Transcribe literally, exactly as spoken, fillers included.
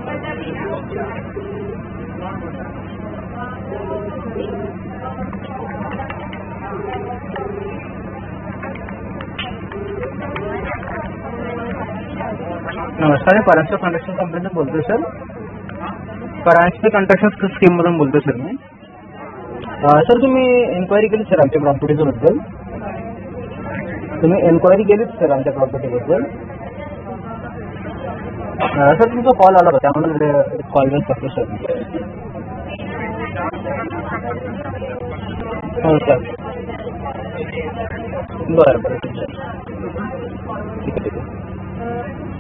नमस्कार, परांजपे कन्स्ट्रक्शन कंपनीतून बोलतोय सर. परांजपे कन्स्ट्रक्शन स्कीममधून बोलतोय सर मी. सर तुम्ही एन्क्वायरी केली सर आमच्या प्रॉपर्टीबद्दल. तुम्ही एन्क्वायरी केली सर आमच्या प्रॉपर्टीबद्दल. सर तुमचा कॉल आला होता त्यामुळे कॉल बॅक करतो सर. हो सर. बरं बरं ठीक आहे ठीक आहे.